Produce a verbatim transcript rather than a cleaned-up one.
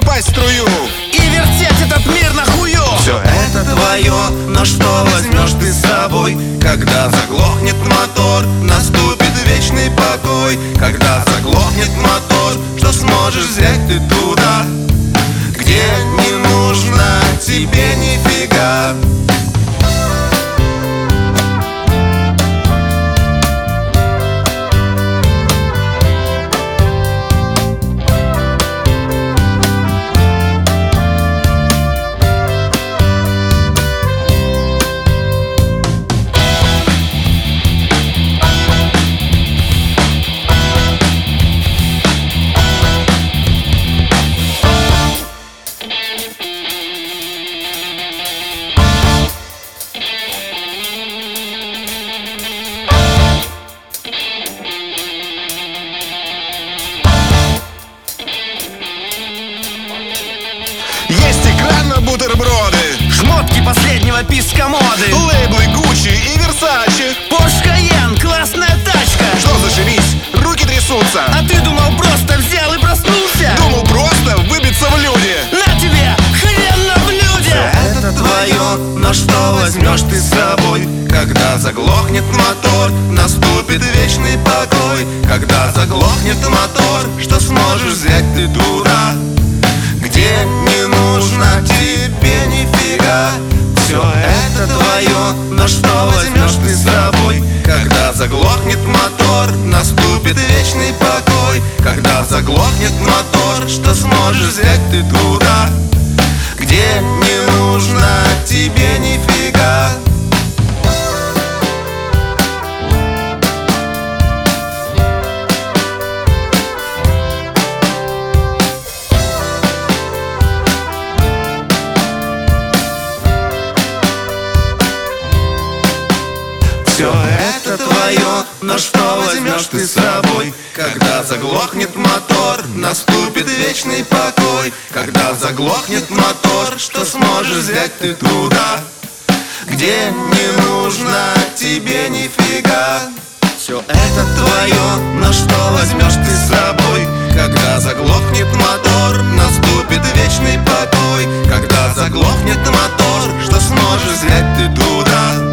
попасть в струю и вертеть этот мир на хую. Все это твое, но что возьмешь ты с собой? Когда заглохнет мотор, наступит вечный покой. Когда заглохнет мотор, что сможешь взять ты туда, где не нужно тебе нифига? Есть экран на бутерброды, Шмотки последнего писка моды, лейблы Гуччи и Версачи. Porsche Cayenne, классная тачка. Что зашибись, руки трясутся. А ты думал, просто взял и проснулся? Думал просто выбиться в люди. На тебе, хрен на блюде. Это твое, но что возьмешь ты с собой? Когда заглохнет мотор, наступит вечный покой. Когда заглохнет мотор, что сможешь взять ты туда, где не нужно тебе нифига? Все это твое, но что возьмешь ты с собой? Когда заглохнет мотор, наступит вечный покой. Когда заглохнет мотор, что сможешь взять ты туда, где не нужно тебе нифига? Все это твое, но что возьмешь ты с собой? Когда заглохнет мотор, наступит вечный покой. Когда заглохнет мотор, что сможешь взять ты туда, где не нужно тебе нифига? Все это твое, но что возьмешь ты с собой? Когда заглохнет мотор, наступит вечный покой. Когда заглохнет мотор, что сможешь взять ты туда,